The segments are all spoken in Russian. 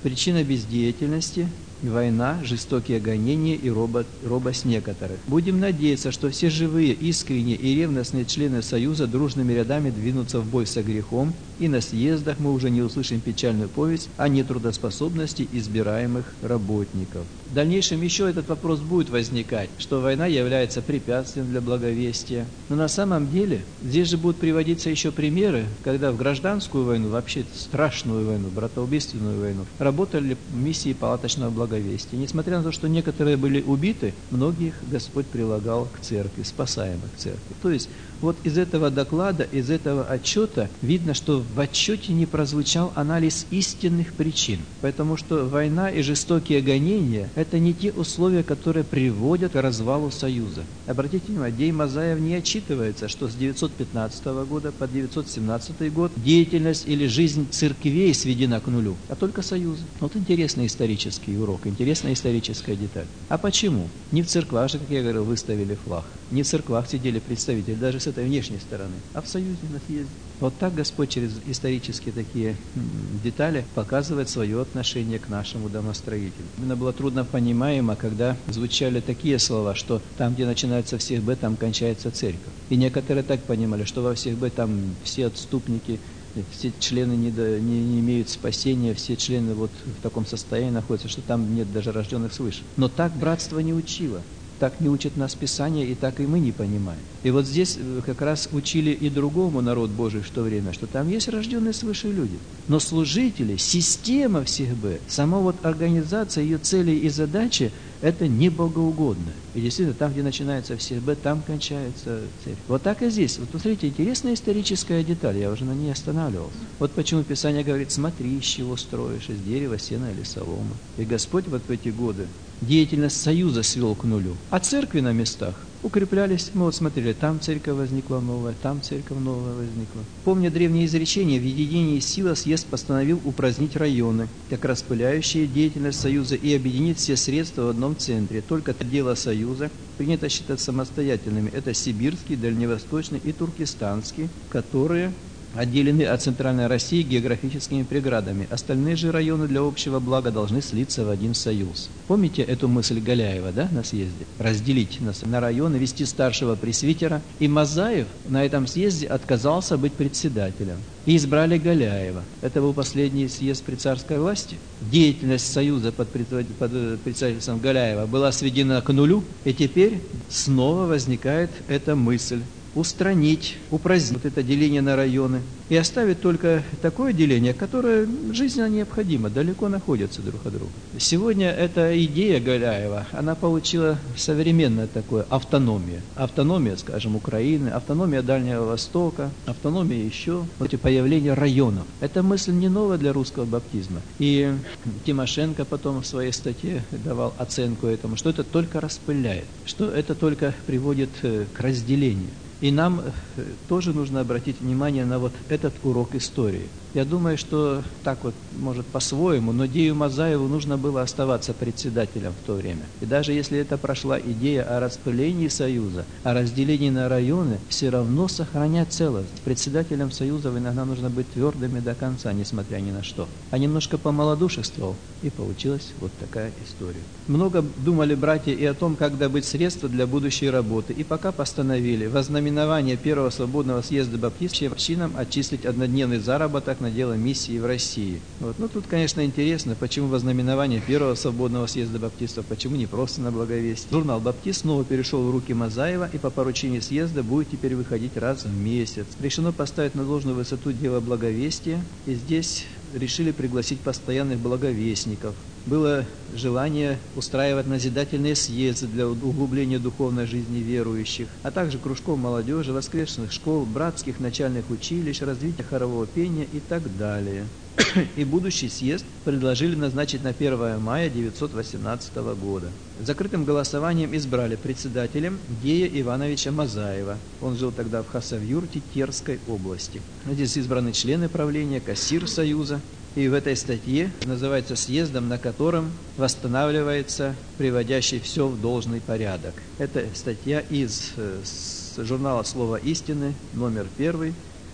Причина бездеятельности – война, жестокие гонения и робость некоторых. Будем надеяться, что все живые, искренние и ревностные члены Союза дружными рядами двинутся в бой со грехом, и на съездах мы уже не услышим печальную повесть о нетрудоспособности избираемых работников. В дальнейшем еще этот вопрос будет возникать, что война является препятствием для благовестия. Но на самом деле здесь же будут приводиться еще примеры, когда в гражданскую войну, вообще страшную войну, братоубийственную войну, работали миссии палаточного благовестия. Несмотря на то, что некоторые были убиты, многих Господь прилагал к церкви, спасаемых к церкви. То есть вот из этого доклада, из этого отчета видно, что в отчете не прозвучал анализ истинных причин. Потому что война и жестокие гонения – это не те условия, которые приводят к развалу Союза. Обратите внимание, Дей Мазаев не отчитывается, что с 915 года по 917 год деятельность или жизнь церквей сведена к нулю, а только Союза. Вот интересный исторический урок, интересная историческая деталь. А почему? Не в церквах же, как я говорил, выставили флаг. Не в церквах сидели представители, даже с этой внешней стороны, а в Союзе, на съезде. Вот так Господь через исторические такие детали показывает свое отношение к нашему домостроителю. Именно было трудно понимаемо, когда звучали такие слова, что там, где начинается всех Б, там кончается церковь. И некоторые так понимали, что во всех Б там все отступники, все члены не имеют спасения, все члены вот в таком состоянии находятся, что там нет даже рожденных свыше. Но так братство не учило. Так не учит нас Писание, и так и мы не понимаем. И вот здесь как раз учили и другому народ Божий в то время, что там есть рожденные свыше люди. Но служители, система всех Б, сама вот организация, ее цели и задачи, это не богоугодно. И действительно, там, где начинается всех Б, там кончается церковь. Вот так и здесь. Вот посмотрите, интересная историческая деталь, я уже на ней останавливался. Вот почему Писание говорит: смотри, из чего строишь, из дерева, сена или соломы. И Господь вот в эти годы деятельность Союза свел к нулю. А церкви на местах укреплялись. Мы вот смотрели, там церковь возникла новая, там церковь новая возникла. Помня древнее изречение, в единении сила съезд постановил упразднить районы, как распыляющие деятельность Союза, и объединить все средства в одном центре. Только дело Союза принято считать самостоятельными. Это сибирский, дальневосточный и туркестанский, которые отделены от Центральной России географическими преградами. Остальные же районы для общего блага должны слиться в один союз. Помните эту мысль Галяева, да, на съезде? Разделить нас на районы, вести старшего пресвитера. И Мазаев на этом съезде отказался быть председателем. И избрали Галяева. Это был последний съезд при царской власти. Деятельность Союза под председательством Галяева была сведена к нулю, и теперь снова возникает эта мысль: устранить, упразднить вот это деление на районы и оставить только такое деление, которое жизненно необходимо, далеко находится друг от друга. Сегодня эта идея Галяева, она получила современное такое автономия. Автономия, скажем, Украины, автономия Дальнего Востока, автономия еще, вот и появление районов. Эта мысль не новая для русского баптизма. И Тимошенко потом в своей статье давал оценку этому, что это только распыляет, что это только приводит к разделению. И нам тоже нужно обратить внимание на вот этот урок истории. Я думаю, что так вот, может, по-своему, но Дею Мазаеву нужно было оставаться председателем в то время. И даже если это прошла идея о распылении Союза, о разделении на районы, все равно сохранять целостность. Председателем Союза иногда нужно быть твердыми до конца, несмотря ни на что. А немножко помалодушествовал, и получилась вот такая история. Много думали братья и о том, как добыть средства для будущей работы, и пока постановили во знаменование Первого свободного съезда баптистов общинам отчислить однодневный заработок на дело миссии в России. Вот. Ну, тут, конечно, интересно, почему во знаменование Первого свободного съезда баптистов, почему не просто на благовестие. Журнал «Баптист» снова перешел в руки Мазаева и по поручению съезда будет теперь выходить раз в месяц. Решено поставить на должную высоту дело благовестия, и здесь решили пригласить постоянных благовестников. Было желание устраивать назидательные съезды для углубления духовной жизни верующих, а также кружков молодежи, воскресных школ, братских начальных училищ, развития хорового пения и так далее. И будущий съезд предложили назначить на 1 мая 1918 года. Закрытым голосованием избрали председателем Дея Ивановича Мазаева. Он жил тогда в Хасавюрте Терской области. Здесь избраны члены правления, кассир Союза. И в этой статье называется «Съездом, на котором восстанавливается приводящий все в должный порядок». Это статья из журнала «Слово истины», номер 1,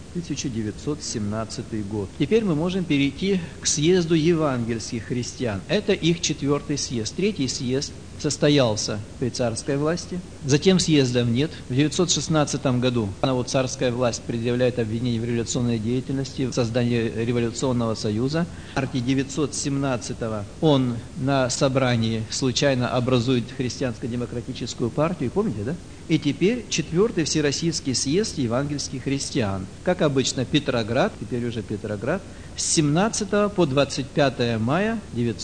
1917 год. Теперь мы можем перейти к съезду евангельских христиан. Это их 4-й съезд. 3-й съезд состоялся при царской власти. Затем съездов нет. В 916 году царская власть предъявляет обвинение в революционной деятельности, в создании революционного союза. В марте 917 он на собрании случайно образует христианско-демократическую партию. Помните, да? И теперь 4-й Всероссийский съезд евангельских христиан. Как обычно, Петроград, теперь уже Петроград, с 17 по 25 мая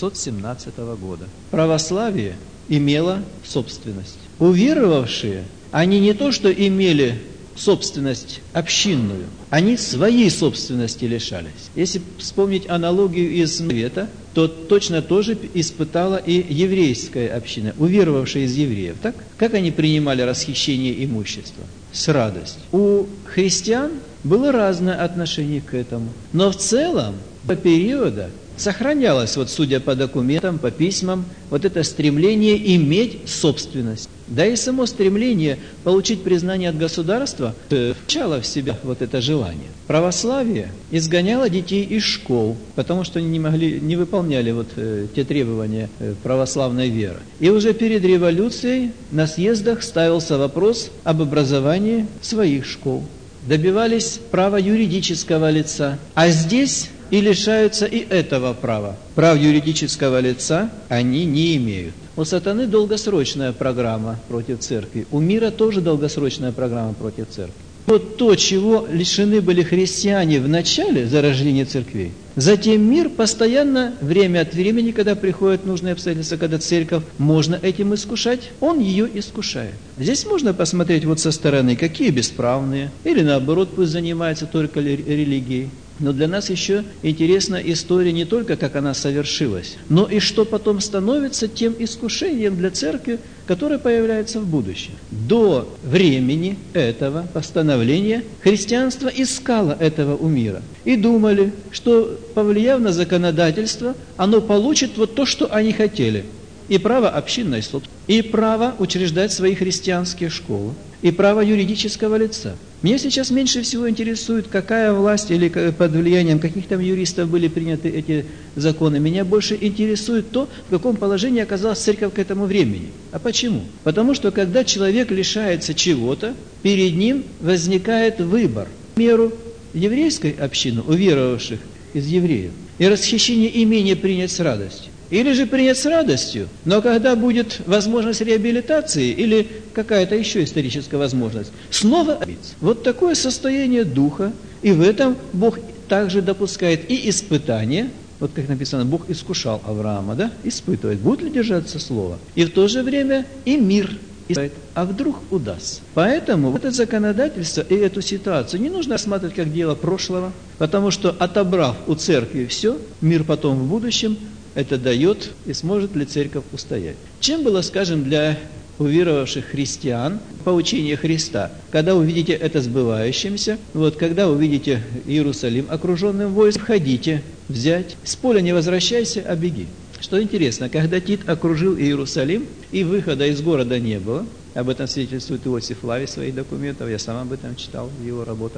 917 года. Православие имело собственность. Уверовавшие, они не то что имели собственность общинную, они своей собственности лишались. Если вспомнить аналогию из Завета, то точно тоже испытала и еврейская община, уверовавшая из евреев. Так? Как они принимали расхищение имущества? С радостью. У христиан было разное отношение к этому. Но в целом, по периоду, сохранялось, судя по документам, по письмам, это стремление иметь собственность. Да и само стремление получить признание от государства включало в себя это желание. Православие изгоняло детей из школ, потому что они не выполняли те требования православной веры. И уже перед революцией на съездах ставился вопрос об образовании своих школ. Добивались права юридического лица. А здесь и лишаются и этого права. Прав юридического лица они не имеют. У сатаны долгосрочная программа против церкви. У мира тоже долгосрочная программа против церкви. То, чего лишены были христиане в начале зарождения церквей, затем мир постоянно, время от времени, когда приходят нужные обстоятельства, когда церковь можно этим искушать, он ее искушает. Здесь можно посмотреть со стороны, какие бесправные, или наоборот, пусть занимаются только религией. Но для нас еще интересна история не только, как она совершилась, но и что потом становится тем искушением для церкви, которое появляется в будущем. До времени этого постановления христианство искало этого у мира. И думали, что, повлияв на законодательство, оно получит то, что они хотели. И право общинной собственности, и право учреждать свои христианские школы, и право юридического лица. Меня сейчас меньше всего интересует, какая власть или под влиянием каких там юристов были приняты эти законы. Меня больше интересует то, в каком положении оказалась церковь к этому времени. А почему? Потому что, когда человек лишается чего-то, перед ним возникает выбор. К примеру, еврейской общины, уверовавших из евреев, и расхищение имения принять с радостью. Или же принять с радостью, но когда будет возможность реабилитации или какая-то еще историческая возможность, снова обидеться. Такое состояние духа, и в этом Бог также допускает и испытания, как написано, Бог искушал Авраама, испытывает, будет ли держаться слово, и в то же время и мир испытывает, а вдруг удастся. Поэтому это законодательство и эту ситуацию не нужно рассматривать как дело прошлого, потому что, отобрав у церкви все, мир потом в будущем это дает, и сможет ли церковь устоять. Чем было, скажем, для уверовавших христиан поучение Христа? Когда увидите это сбывающимся, когда увидите Иерусалим окруженным войском, входите, взять, с поля не возвращайся, а беги. Что интересно, когда Тит окружил Иерусалим, и выхода из города не было, об этом свидетельствует Иосиф Флавий в своих документах, я сам об этом читал в его работах.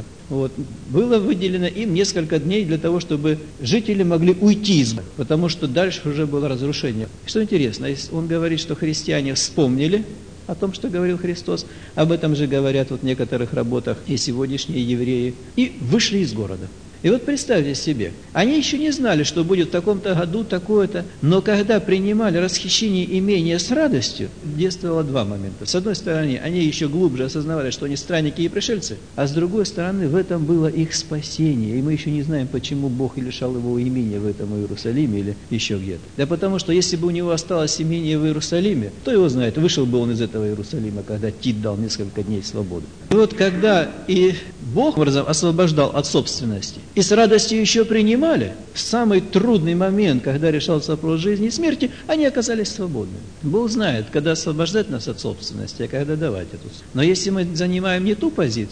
Было выделено им несколько дней для того, чтобы жители могли уйти из города, потому что дальше уже было разрушение. Что интересно, он говорит, что христиане вспомнили о том, что говорил Христос, об этом же говорят в некоторых работах и сегодняшние евреи, и вышли из города. И представьте себе, они еще не знали, что будет в таком-то году такое-то, но когда принимали расхищение имения с радостью, действовало два момента. С одной стороны, они еще глубже осознавали, что они странники и пришельцы, а с другой стороны, в этом было их спасение. И мы еще не знаем, почему Бог лишал его имения в этом Иерусалиме или еще где-то. Да потому что, если бы у него осталось имение в Иерусалиме, кто его знает, вышел бы он из этого Иерусалима, когда Тит дал несколько дней свободы. И когда и Бог освобождал от собственности, и с радостью еще принимали, в самый трудный момент, когда решался вопрос жизни и смерти, они оказались свободны. Бог знает, когда освобождать нас от собственности, а когда давать эту. Но если мы занимаем не ту позицию,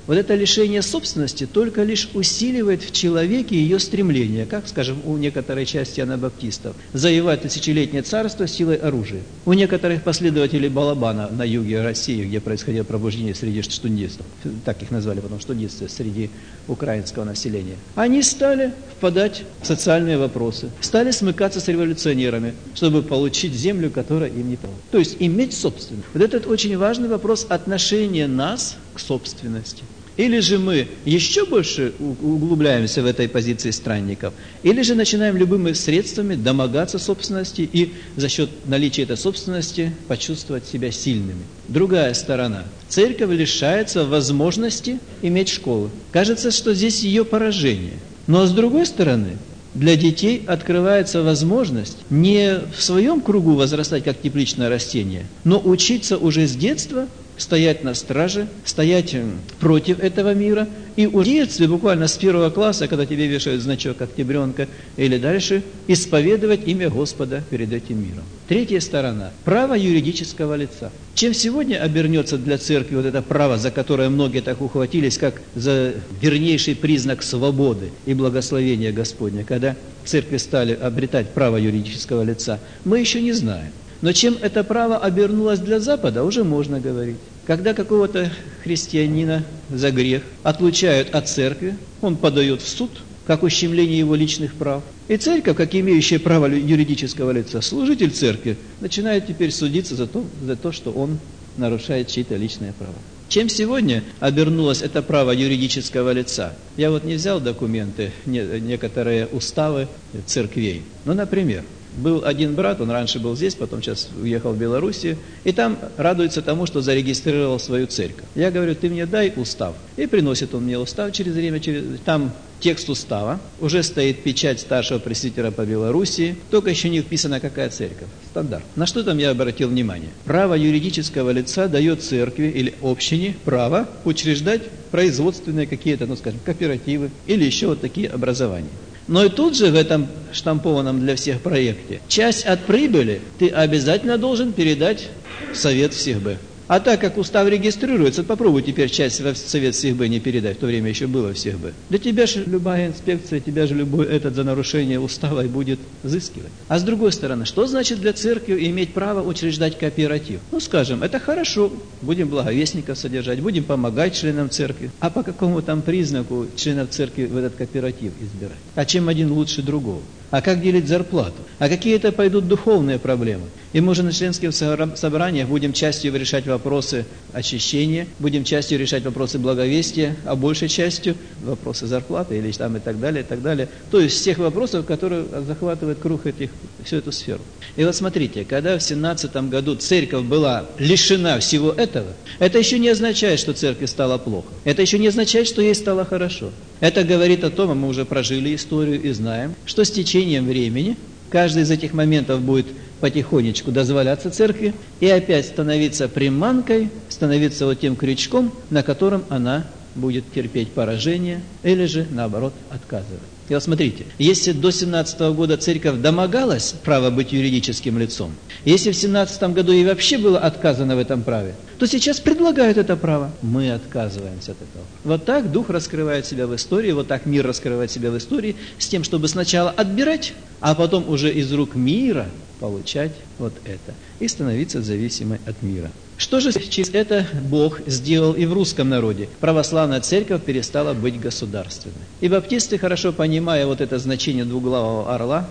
Вот это лишение собственности только лишь усиливает в человеке ее стремление, как, скажем, у некоторой части анабаптистов, завоевать тысячелетнее царство силой оружия. У некоторых последователей Балабана на юге России, где происходило пробуждение среди штундистов, так их назвали потом штундисты, среди украинского населения, они стали впадать в социальные вопросы, стали смыкаться с революционерами, чтобы получить землю, которая им не положена. То есть иметь собственность. Вот этот очень важный вопрос отношения нас к собственности. Или же мы еще больше углубляемся в этой позиции странников, или же начинаем любыми средствами домогаться собственности и за счет наличия этой собственности почувствовать себя сильными. Другая сторона. Церковь лишается возможности иметь школы. Кажется, что здесь ее поражение. Но с другой стороны, для детей открывается возможность не в своем кругу возрастать как тепличное растение, но учиться уже с детства стоять на страже, стоять против этого мира и в детстве, буквально с 1 класса, когда тебе вешают значок октябренка или дальше, исповедовать имя Господа перед этим миром. Третья сторона – право юридического лица. Чем сегодня обернется для церкви вот это право, за которое многие так ухватились, как за вернейший признак свободы и благословения Господня, когда церкви стали обретать право юридического лица, мы еще не знаем. Но чем это право обернулось для Запада, уже можно говорить. Когда какого-то христианина за грех отлучают от церкви, он подает в суд, как ущемление его личных прав. И церковь, как имеющая право юридического лица, служитель церкви, начинает теперь судиться за то, что он нарушает чьи-то личные права. Чем сегодня обернулось это право юридического лица? Я вот не взял документы, некоторые уставы церквей. Ну, например, был один брат, он раньше был здесь, потом сейчас уехал в Белоруссию, и там радуется тому, что зарегистрировал свою церковь. Я говорю, ты мне дай устав. И приносит он мне устав через время, там текст устава, уже стоит печать старшего пресвитера по Белоруссии, только еще не вписана какая церковь. Стандарт. На что там я обратил внимание? Право юридического лица дает церкви или общине право учреждать производственные какие-то, кооперативы или еще вот такие образования. Но и тут же в этом штампованном для всех проекте часть от прибыли ты обязательно должен передать в Совет СИХБ. А так как устав регистрируется, попробуй теперь часть в Совет СИХБ не передать, в то время еще было в СИХБ. Для тебя же любая инспекция, тебя же любой этот за нарушение устава и будет взыскивать. А с другой стороны, что значит для церкви иметь право учреждать кооператив? Ну, скажем, это хорошо, будем благовестников содержать, будем помогать членам церкви. А по какому там признаку членов церкви в этот кооператив избирать? А чем один лучше другого? А как делить зарплату? А какие это пойдут духовные проблемы? И мы же на членских собраниях будем частью решать вопросы очищения, будем частью решать вопросы благовестия, а большей частью вопросы зарплаты или там и так далее, и так далее. То есть всех вопросов, которые захватывают круг всю эту сферу. И вот смотрите, когда в 17 году церковь была лишена всего этого, это еще не означает, что церкви стало плохо. Это еще не означает, что ей стало хорошо. Это говорит о том, а мы уже прожили историю и знаем, что с течением времени каждый из этих моментов будет потихонечку дозволяться церкви и опять становиться приманкой, становиться вот тем крючком, на котором она будет терпеть поражение или же, наоборот, отказывать. И вот смотрите, если до 17 года церковь домогалась права быть юридическим лицом, если в 17 году ей вообще было отказано в этом праве, то сейчас предлагают это право. Мы отказываемся от этого. Вот так Дух раскрывает себя в истории, вот так мир раскрывает себя в истории, с тем, чтобы сначала отбирать, а потом уже из рук мира получать вот это и становиться зависимой от мира. Что же через это Бог сделал и в русском народе? Православная церковь перестала быть государственной. И баптисты, хорошо понимая вот это значение двуглавого орла,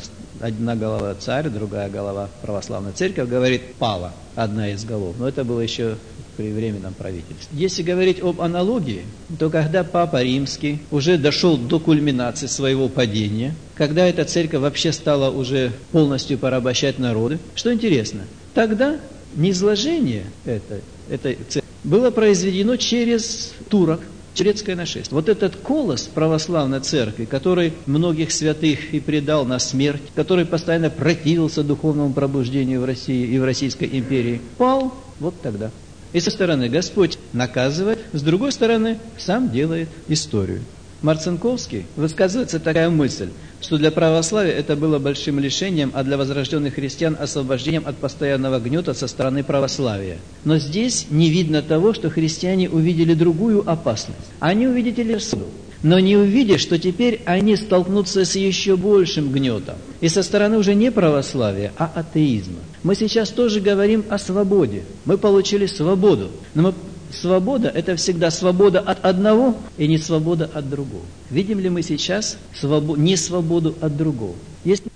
одна голова царь, другая голова православная церковь, говорит, пала одна из голов. Но это было еще при временном правительстве. Если говорить об аналогии, то когда Папа Римский уже дошел до кульминации своего падения, когда эта церковь вообще стала уже полностью порабощать народы, что интересно, тогда низложение этой церкви было произведено через турок, турецкое нашествие. Вот этот колос православной церкви, который многих святых и предал на смерть, который постоянно противился духовному пробуждению в России и в Российской империи, пал вот тогда. И со стороны Господь наказывает, с другой стороны сам делает историю. Марцинковский высказывается такая мысль. что для православия это было большим лишением, а для возрожденных христиан освобождением от постоянного гнета со стороны православия. Но здесь не видно того, что христиане увидели другую опасность. Они увидели суду, но не увидели, что теперь они столкнутся с еще большим гнетом. И со стороны уже не православия, а атеизма. Мы сейчас тоже говорим о свободе. Мы получили свободу. Но свобода – это всегда свобода от одного и не свобода от другого. Видим ли мы сейчас не свободу от другого? Если